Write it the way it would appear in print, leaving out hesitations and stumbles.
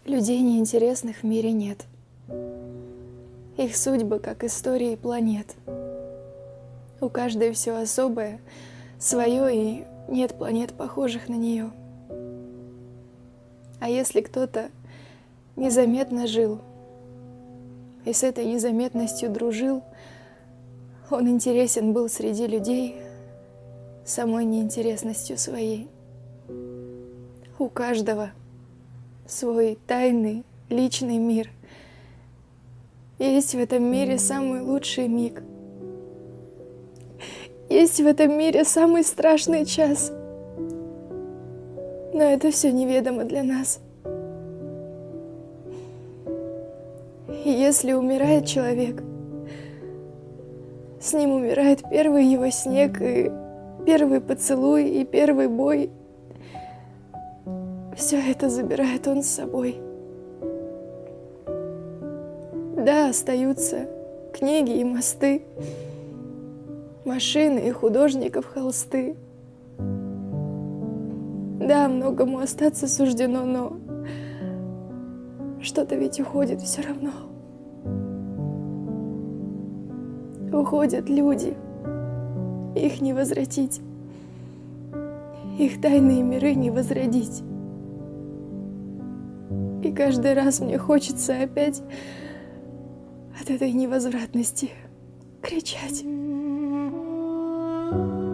Людей неинтересных в мире нет. Их судьбы, как истории планет. У каждой все особое, свое, и нет планет, похожих на нее. А если кто-то незаметно жил и с этой незаметностью дружил, он интересен был среди людей самой неинтересностью своей. У каждого свой тайный, личный мир. Есть в этом мире самый лучший миг. Есть в этом мире самый страшный час. Но это все неведомо для нас. И если умирает человек, с ним умирает первый его снег, и первый поцелуй, и первый бой. Все это забирает он с собой. Да, остаются книги и мосты, машины и художников холсты. Да, многому остаться суждено, но что-то ведь уходит все равно. Уходят люди, их не возвратить, их тайные миры не возродить. И каждый раз мне хочется опять от этой невозвратности кричать.